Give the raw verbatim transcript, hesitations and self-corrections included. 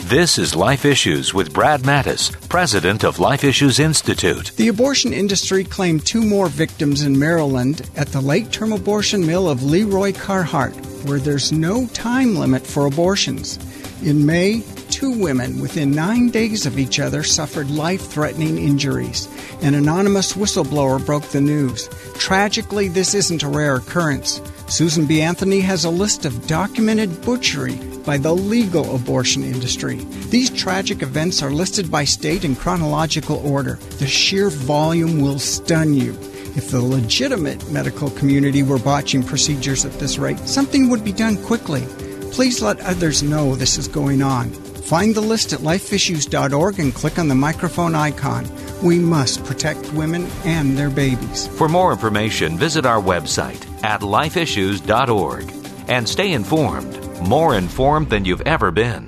This is Life Issues with Brad Mattis, president of Life Issues Institute. The abortion industry claimed two more victims in Maryland at the late-term abortion mill of Leroy Carhart, where there's no time limit for abortions. In May, two women within nine days of each other suffered life-threatening injuries. An anonymous whistleblower broke the news. Tragically, this isn't a rare occurrence. Susan B. Anthony has a list of documented butchery by the legal abortion industry. These tragic events are listed by state in chronological order. The sheer volume will stun you. If the legitimate medical community were botching procedures at this rate, something would be done quickly. Please let others know this is going on. Find the list at life issues dot org and click on the microphone icon. We must protect women and their babies. For more information, visit our website at life issues dot org and stay informed, more informed than you've ever been.